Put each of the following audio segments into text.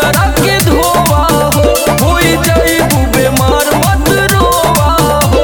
करा के धोवा हो होई जाइबू बेमार मत रोवा हो।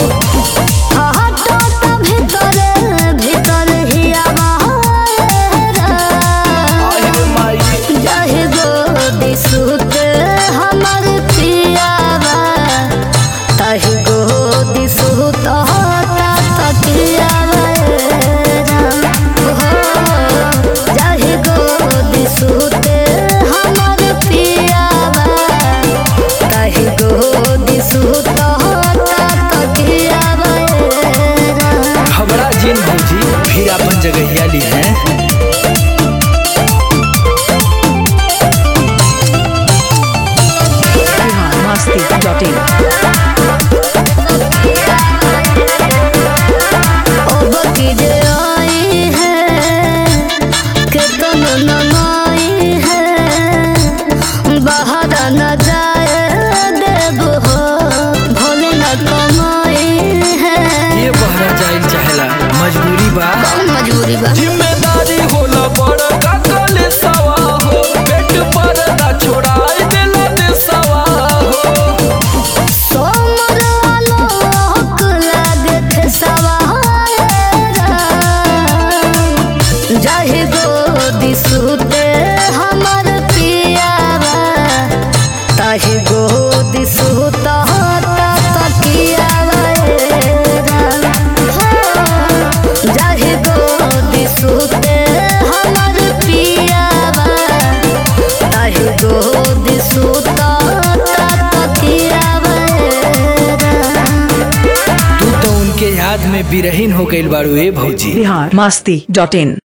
घबरा जिन भौजी फिर अपन जगहिया ली है। न जाए देबो हो भोले न कमाई है। ये बहरा जाइल चाहेला मजबूरी बा। कौन मजबूरी बा? जिम्मेदारी होला बड़ा का कले सवा हो पेट पर ना छोड़ाई देला दे सवा हो। सोमर आलोक लागे थे सवारा जाहि गोदी सुते हमर पियावा ताहि गोदी सुता तकियावा जाहि गोदी सुते हमर पियावा ताहि गोदी सुता तकियावा। तू तो उनके याद में बिरहीन हो गइल बाड़ू ए भौजी। बिहार मस्ती.in